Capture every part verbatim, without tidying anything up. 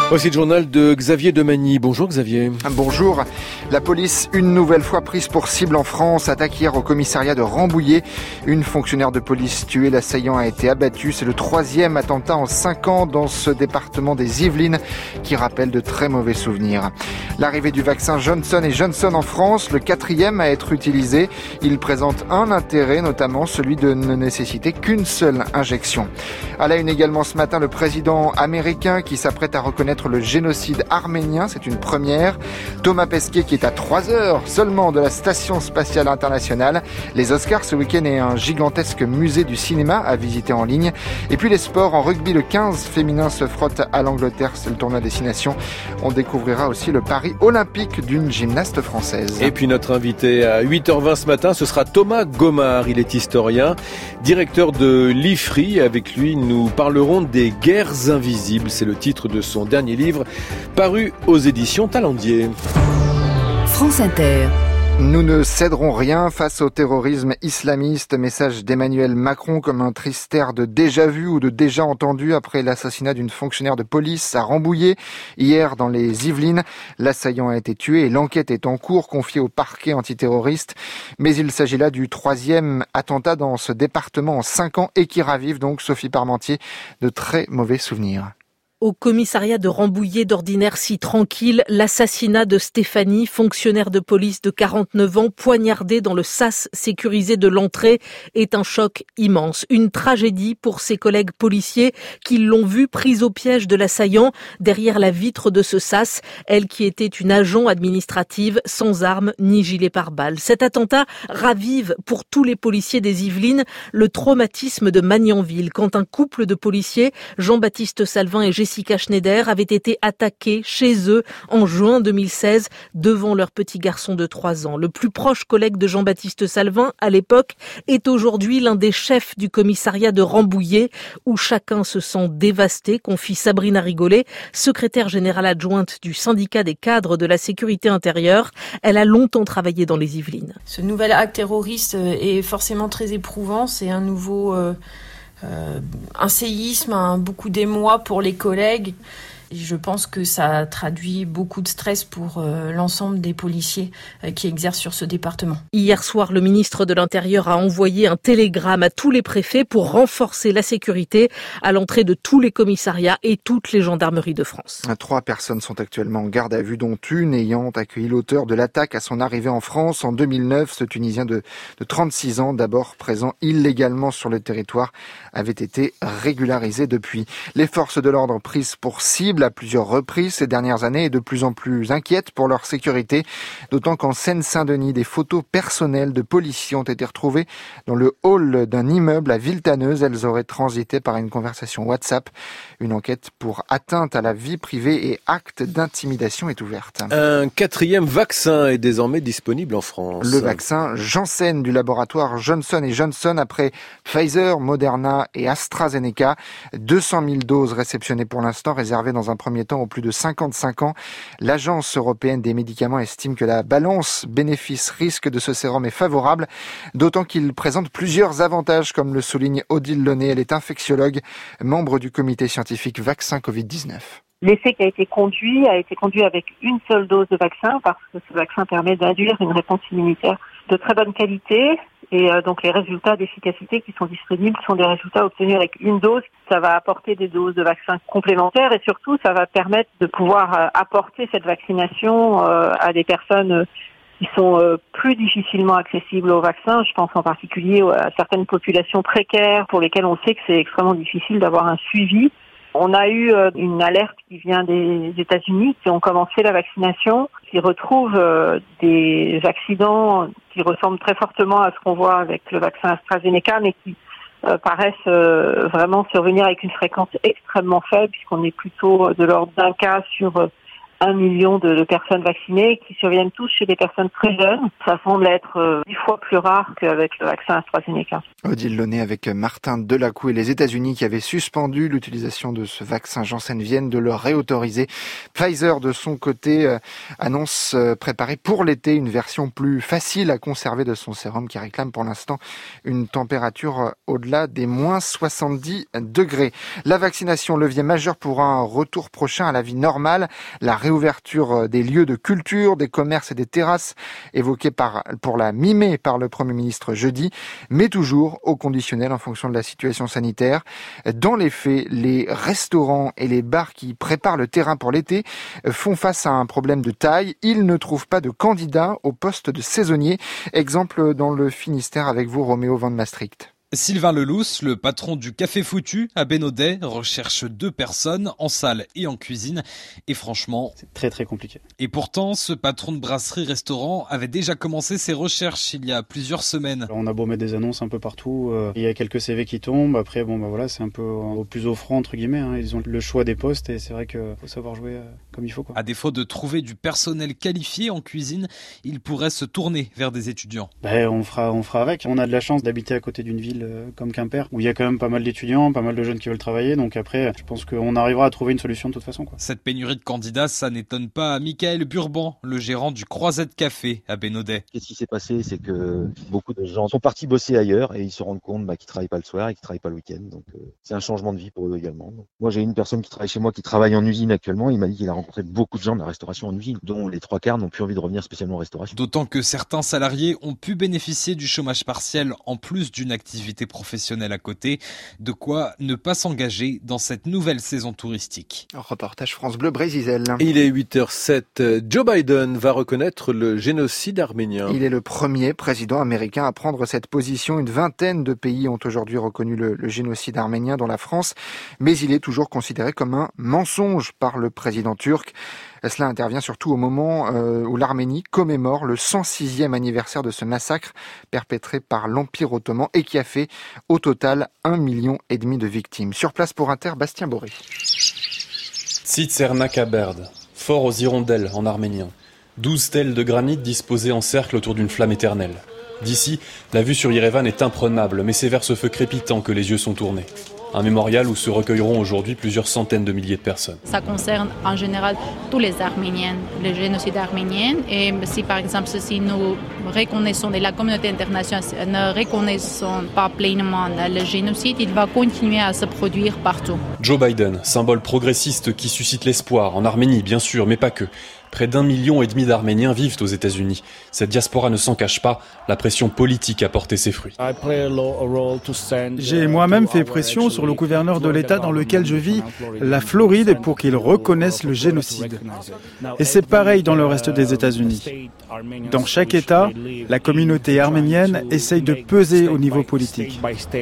Voici le journal de Xavier Demagny. Bonjour Xavier. Bonjour. La police, une nouvelle fois prise pour cible en France, attaque hier au commissariat de Rambouillet. Une fonctionnaire de police tuée, l'assaillant a été abattu. C'est le troisième attentat en cinq ans dans ce département des Yvelines qui rappelle de très mauvais souvenirs. L'arrivée du vaccin Johnson et Johnson en France, le quatrième à être utilisé. Il présente un intérêt, notamment celui de ne nécessiter qu'une seule injection. À la une également ce matin, le président américain qui s'apprête à reconnaître le génocide arménien, c'est une première. Thomas Pesquet qui est à trois heures seulement de la Station Spatiale Internationale. Les Oscars ce week-end et un gigantesque musée du cinéma à visiter en ligne. Et puis les sports, en rugby, le quinze féminin se frotte à l'Angleterre, c'est le tournoi Destination. On découvrira aussi le pari olympique d'une gymnaste française. Et puis notre invité à huit heures vingt ce matin, ce sera Thomas Gomard. Il est historien, directeur de l'I F R I. Avec lui, nous parlerons des guerres invisibles. C'est le titre de son dernier livre, paru aux éditions Talendier. France Inter. Nous ne céderons rien face au terrorisme islamiste. Message d'Emmanuel Macron comme un triste air de déjà vu ou de déjà entendu après l'assassinat d'une fonctionnaire de police à Rambouillet. Hier, dans les Yvelines, l'assaillant a été tué et l'enquête est en cours, confiée au parquet antiterroriste. Mais il s'agit là du troisième attentat dans ce département en cinq ans et qui ravive donc, Sophie Parmentier, de très mauvais souvenirs. Au commissariat de Rambouillet, d'ordinaire si tranquille, l'assassinat de Stéphanie, fonctionnaire de police de quarante-neuf ans, poignardée dans le sas sécurisé de l'entrée, est un choc immense. Une tragédie pour ses collègues policiers qui l'ont vue prise au piège de l'assaillant derrière la vitre de ce sas, elle qui était une agent administrative sans armes ni gilet pare-balles. Cet attentat ravive pour tous les policiers des Yvelines le traumatisme de Magnanville, quand un couple de policiers, Jean-Baptiste Salvin et Jessica Schneider, avaient été attaqués chez eux en juin deux mille seize devant leur petit garçon de trois ans. Le plus proche collègue de Jean-Baptiste Salvin, à l'époque, est aujourd'hui l'un des chefs du commissariat de Rambouillet, où chacun se sent dévasté, confie Sabrina Rigolet, secrétaire générale adjointe du syndicat des cadres de la sécurité intérieure. Elle a longtemps travaillé dans les Yvelines. Ce nouvel acte terroriste est forcément très éprouvant. C'est un nouveau... Euh... Euh, un séisme, un, beaucoup d'émoi pour les collègues. Et je pense que ça traduit beaucoup de stress pour euh, l'ensemble des policiers euh, qui exercent sur ce département. Hier soir, le ministre de l'Intérieur a envoyé un télégramme à tous les préfets pour renforcer la sécurité à l'entrée de tous les commissariats et toutes les gendarmeries de France. Trois personnes sont actuellement en garde à vue, dont une ayant accueilli l'auteur de l'attaque à son arrivée en France en deux mille neuf. Ce Tunisien de, de trente-six ans, d'abord présent illégalement sur le territoire, avait été régularisé depuis. Les forces de l'ordre prises pour cible à plusieurs reprises ces dernières années et de plus en plus inquiètes pour leur sécurité, d'autant qu'en Seine-Saint-Denis, des photos personnelles de policiers ont été retrouvées dans le hall d'un immeuble à Villetaneuse. Elles auraient transité par une conversation WhatsApp. Une enquête pour atteinte à la vie privée et acte d'intimidation est ouverte. Un quatrième vaccin est désormais disponible en France. Le vaccin Janssen du laboratoire Johnson et Johnson après Pfizer, Moderna et AstraZeneca. deux cent mille doses réceptionnées pour l'instant, réservées dans un premier temps aux plus de cinquante-cinq ans. L'Agence européenne des médicaments estime que la balance bénéfice-risque de ce sérum est favorable, d'autant qu'il présente plusieurs avantages, comme le souligne Odile Launay. Elle est infectiologue, membre du comité scientifique vaccin covid dix-neuf. L'essai qui a été conduit a été conduit avec une seule dose de vaccin parce que ce vaccin permet d'induire une réponse immunitaire de très bonne qualité et euh, donc les résultats d'efficacité qui sont disponibles sont des résultats obtenus avec une dose. Ça va apporter des doses de vaccins complémentaires et surtout ça va permettre de pouvoir euh, apporter cette vaccination euh, à des personnes euh, qui sont euh, plus difficilement accessibles au vaccin. Je pense en particulier à certaines populations précaires pour lesquelles on sait que c'est extrêmement difficile d'avoir un suivi. On a eu une alerte qui vient des États-Unis qui ont commencé la vaccination, qui retrouvent des accidents qui ressemblent très fortement à ce qu'on voit avec le vaccin AstraZeneca, mais qui paraissent vraiment survenir avec une fréquence extrêmement faible, puisqu'on est plutôt de l'ordre d'un cas sur un million de, de personnes vaccinées qui surviennent tous chez des personnes très jeunes. Ça semble être euh, dix fois plus rare qu'avec le vaccin AstraZeneca. Odile Launay avec Martin Delacou et les États-Unis qui avaient suspendu l'utilisation de ce vaccin Janssen viennent de le réautoriser. Pfizer, de son côté, euh, annonce euh, préparer pour l'été une version plus facile à conserver de son sérum qui réclame pour l'instant une température euh, au-delà des moins soixante-dix degrés. La vaccination, levier majeur pour un retour prochain à la vie normale. La réouverture des lieux de culture, des commerces et des terrasses évoquée par, pour la mi-mai par le Premier ministre jeudi, mais toujours au conditionnel en fonction de la situation sanitaire. Dans les faits, les restaurants et les bars qui préparent le terrain pour l'été font face à un problème de taille. Ils ne trouvent pas de candidats au poste de saisonnier. Exemple dans le Finistère avec vous, Roméo Van Maastricht. Sylvain Lelousse, le patron du Café Foutu à Bénodet, recherche deux personnes en salle et en cuisine. Et franchement, c'est très très compliqué. Et pourtant, ce patron de brasserie-restaurant avait déjà commencé ses recherches il y a plusieurs semaines. Alors, on a beau mettre des annonces un peu partout, euh, il y a quelques C V qui tombent. Après, bon bah voilà, c'est un peu au plus offrant entre guillemets. Hein. Ils ont le choix des postes et c'est vrai qu'il faut savoir jouer euh, comme il faut, quoi. À défaut de trouver du personnel qualifié en cuisine, il pourrait se tourner vers des étudiants. Ben, on fera, on fera avec. On a de la chance d'habiter à côté d'une ville comme Quimper, où il y a quand même pas mal d'étudiants, pas mal de jeunes qui veulent travailler, donc après, je pense qu'on arrivera à trouver une solution de toute façon, quoi. Cette pénurie de candidats, ça n'étonne pas Michael Burban, le gérant du Croisette Café à Bénodet. Qu'est-ce qui s'est passé, c'est que beaucoup de gens sont partis bosser ailleurs et ils se rendent compte bah, qu'ils travaillent pas le soir et qu'ils travaillent pas le week-end, donc euh, c'est un changement de vie pour eux également. Donc, moi, j'ai une personne qui travaille chez moi qui travaille en usine actuellement, il m'a dit qu'il a rencontré beaucoup de gens de la restauration en usine, dont les trois quarts n'ont plus envie de revenir spécialement en restauration. D'autant que certains salariés ont pu bénéficier du chômage partiel en plus d'une activité professionnelle à côté, de quoi ne pas s'engager dans cette nouvelle saison touristique. Reportage France Bleu Brésil. Il est huit heures sept. Joe Biden va reconnaître le génocide arménien. Il est le premier président américain à prendre cette position. Une vingtaine de pays ont aujourd'hui reconnu le, le génocide arménien, dont la France, mais il est toujours considéré comme un mensonge par le président turc. Cela intervient surtout au moment euh, où l'Arménie commémore le cent sixième anniversaire de ce massacre perpétré par l'Empire ottoman et qui a fait au total un million et demi de victimes. Sur place pour Inter, Bastien Boré. Tsitsernakaberd, fort aux hirondelles en arménien. Douze stèles de granit disposées en cercle autour d'une flamme éternelle. D'ici, la vue sur Yerevan est imprenable, mais c'est vers ce feu crépitant que les yeux sont tournés. Un mémorial où se recueilleront aujourd'hui plusieurs centaines de milliers de personnes. Ça concerne en général tous les Arméniens, le génocide arménien. Et si par exemple si nous reconnaissons, et la communauté internationale ne reconnaissons pas pleinement le génocide, il va continuer à se produire partout. Joe Biden, symbole progressiste qui suscite l'espoir, en Arménie bien sûr, mais pas que. Près d'un million et demi d'Arméniens vivent aux États-Unis. Cette diaspora ne s'en cache pas, la pression politique a porté ses fruits. J'ai moi-même fait pression sur le gouverneur de l'État dans lequel je vis, la Floride, pour qu'il reconnaisse le génocide. Et c'est pareil dans le reste des États-Unis. Dans chaque État, la communauté arménienne essaye de peser au niveau politique.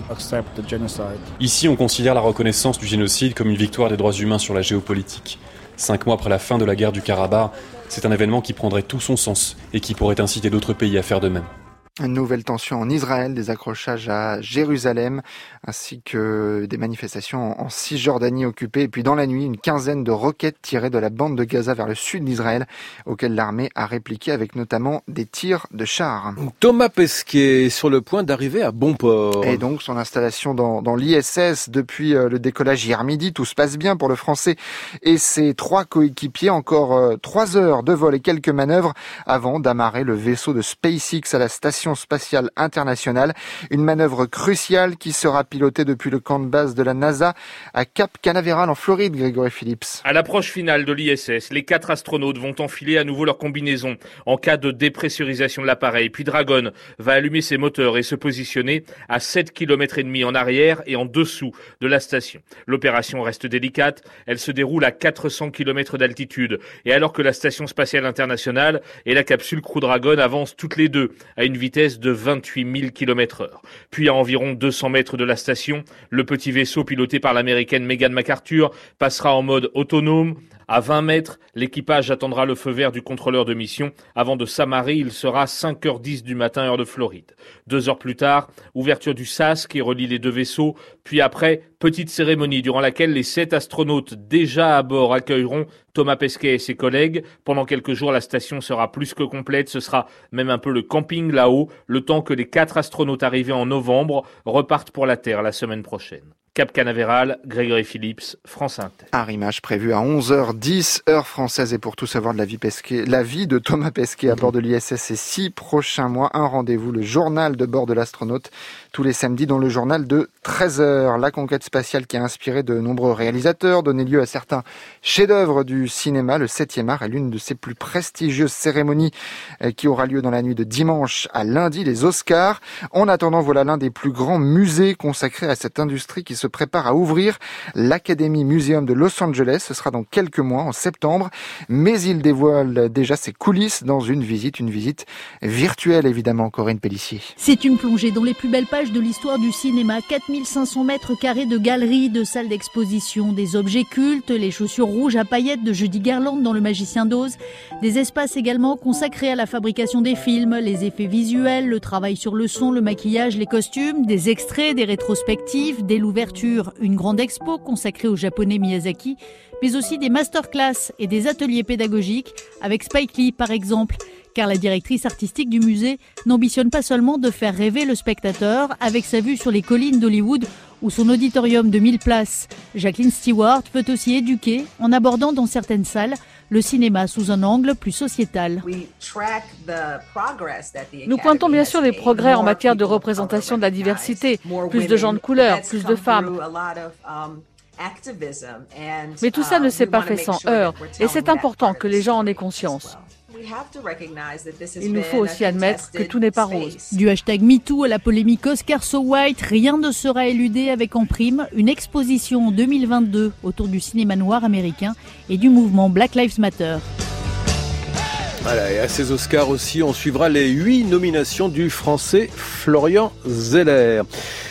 Ici, on considère la reconnaissance du génocide comme une victoire des droits humains sur la géopolitique. Cinq mois après la fin de la guerre du Karabakh, c'est un événement qui prendrait tout son sens et qui pourrait inciter d'autres pays à faire de même. Une nouvelle tension en Israël, des accrochages à Jérusalem, ainsi que des manifestations en Cisjordanie occupée. Et puis dans la nuit, une quinzaine de roquettes tirées de la bande de Gaza vers le sud d'Israël, auxquelles l'armée a répliqué avec notamment des tirs de chars. Thomas Pesquet est sur le point d'arriver à bon port. Et donc son installation dans, dans l'I S S depuis le décollage hier midi, tout se passe bien pour le Français et ses trois coéquipiers. Encore euh, trois heures de vol et quelques manœuvres avant d'amarrer le vaisseau de SpaceX à la station spatiale internationale. Une manœuvre cruciale qui sera pilotée depuis le camp de base de la NASA à Cap Canaveral en Floride, Grégory Phillips. À l'approche finale de l'I S S, les quatre astronautes vont enfiler à nouveau leur combinaison en cas de dépressurisation de l'appareil. Puis Dragon va allumer ses moteurs et se positionner à sept kilomètres et demi en arrière et en dessous de la station. L'opération reste délicate, elle se déroule à quatre cents kilomètres d'altitude. Et alors que la station spatiale internationale et la capsule Crew Dragon avancent toutes les deux à une vitesse de vingt-huit mille kilomètres heure. Puis à environ deux cents mètres de la station, le petit vaisseau piloté par l'américaine Megan McArthur passera en mode autonome. À vingt mètres, l'équipage attendra le feu vert du contrôleur de mission. Avant de s'amarrer, il sera cinq heures dix du matin, heure de Floride. Deux heures plus tard, ouverture du sas qui relie les deux vaisseaux. Puis après, Petite cérémonie durant laquelle les sept astronautes déjà à bord accueilleront Thomas Pesquet et ses collègues. Pendant quelques jours, la station sera plus que complète. Ce sera même un peu le camping là-haut, le temps que les quatre astronautes arrivés en novembre repartent pour la Terre la semaine prochaine. Cap Canaveral, Grégory Phillips, France Inter. Arrimage prévu à onze heures dix, heure française. Et pour tout savoir de la vie, Pesquet, la vie de Thomas Pesquet à bord de l'I S S ces six prochains mois, un rendez-vous, le journal de bord de l'astronaute, tous les samedis dans le journal de treize heures. La conquête spatiale qui a inspiré de nombreux réalisateurs, donné lieu à certains chefs-d'œuvre du cinéma. Le septième art est l'une de ses plus prestigieuses cérémonies qui aura lieu dans la nuit de dimanche à lundi, les Oscars. En attendant, voilà l'un des plus grands musées consacrés à cette industrie qui se prépare à ouvrir, l'Academy Museum de Los Angeles. Ce sera dans quelques mois, en septembre, mais il dévoile déjà ses coulisses dans une visite, une visite virtuelle évidemment. Corinne Pellissier. C'est une plongée dans les plus belles pages de l'histoire du cinéma. quatre mille cinq cents mètres carrés de galeries, de salles d'exposition, des objets cultes, les chaussures rouges à paillettes de Judy Garland dans Le Magicien d'Oz, des espaces également consacrés à la fabrication des films, les effets visuels, le travail sur le son, le maquillage, les costumes, des extraits, des rétrospectives, dès l'ouverture, une grande expo consacrée au japonais Miyazaki, mais aussi des masterclass et des ateliers pédagogiques avec Spike Lee par exemple. Car la directrice artistique du musée n'ambitionne pas seulement de faire rêver le spectateur avec sa vue sur les collines d'Hollywood ou son auditorium de mille places. Jacqueline Stewart veut aussi éduquer en abordant dans certaines salles le cinéma sous un angle plus sociétal. Nous pointons bien sûr les progrès en matière de représentation de la diversité, plus de gens de couleur, plus de femmes. Mais tout ça ne s'est pas fait sans heurts, et c'est important que les gens en aient conscience. Il nous faut aussi admettre que tout n'est pas rose. Du hashtag MeToo à la polémique Oscar So White, rien ne sera éludé avec en prime une exposition en deux mille vingt-deux autour du cinéma noir américain et du mouvement Black Lives Matter. Voilà, et à ces Oscars aussi, on suivra les huit nominations du Français Florian Zeller.